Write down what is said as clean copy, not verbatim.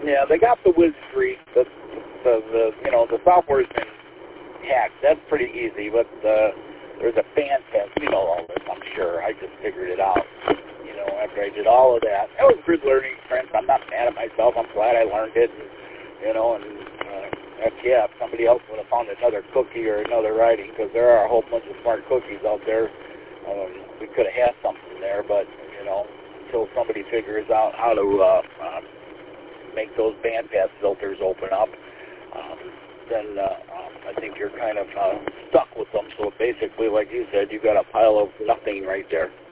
Yeah, they got the Wiz Street. The software's been hacked. That's pretty easy, but there's a fan test. You know all this, I'm sure. I just figured it out. After I did all of that, it was a good learning experience. I'm not mad at myself. I'm glad I learned it. Heck yeah, if somebody else would have found another cookie or another writing, because there are a whole bunch of smart cookies out there, we could have had something there, but, until somebody figures out how to make those bandpass filters open up, then I think you're kind of stuck with them. So basically, like you said, you got a pile of nothing right there.